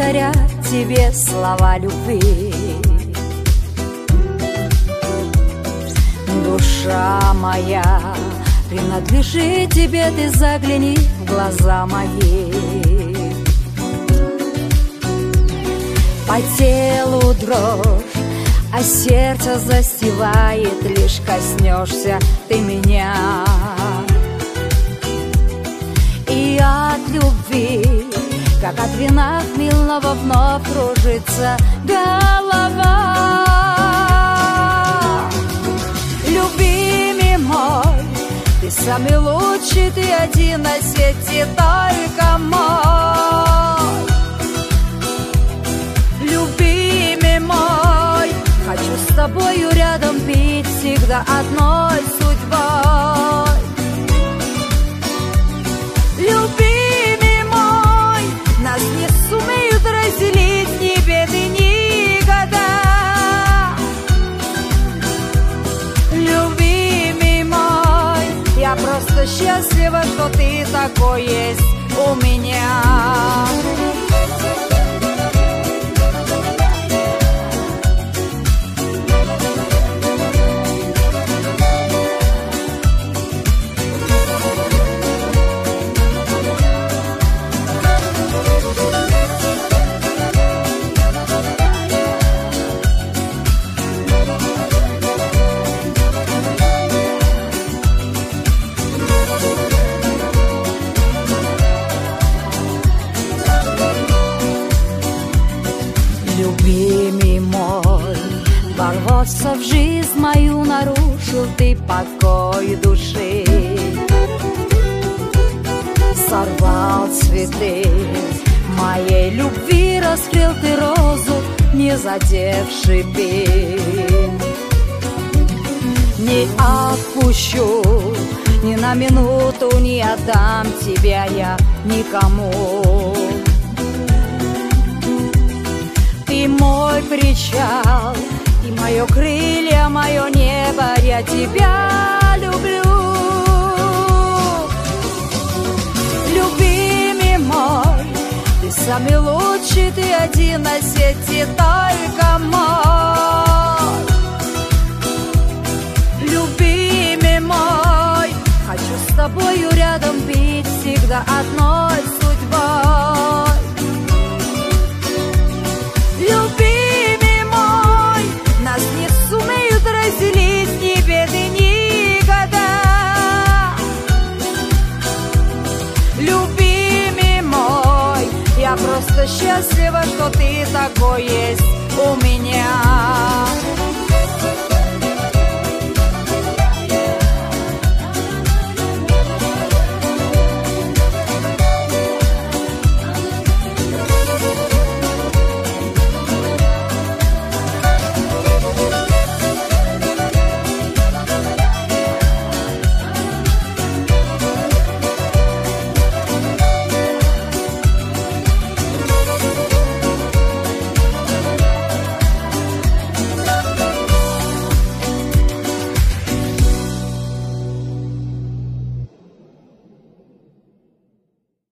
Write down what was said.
говорят тебе слова любви. Душа моя принадлежит тебе, ты загляни в глаза мои. По телу дрожь, а сердце застивает, лишь коснешься ты меня. И от любви, как от вина хмельного, вновь кружится голова. Любимый мой, ты самый лучший, ты один на свете, только мой. Любимый мой, хочу с тобою рядом пить всегда одной судьбой. Любимый мой, нас не сумеют разделить ни беды, ни года. Любимый мой, я просто счастлива, что ты такой есть у меня. Любимый мой, ворвался в жизнь мою, нарушил ты покой души. Сорвал цветы моей любви, раскрыл ты розу, не задевший пень. Не отпущу ни на минуту, не отдам тебя я никому. Ты мой причал, и мое крылья, мое небо, я тебя люблю. Любимый мой, ты самый лучший, ты один на свете, только мой. Любимый мой, хочу с тобою рядом пить всегда одной судьбой. Любимый мой, нас не сумеют разделить ни беды, ни года. Любимый мой, я просто счастлива, что ты такой есть у меня.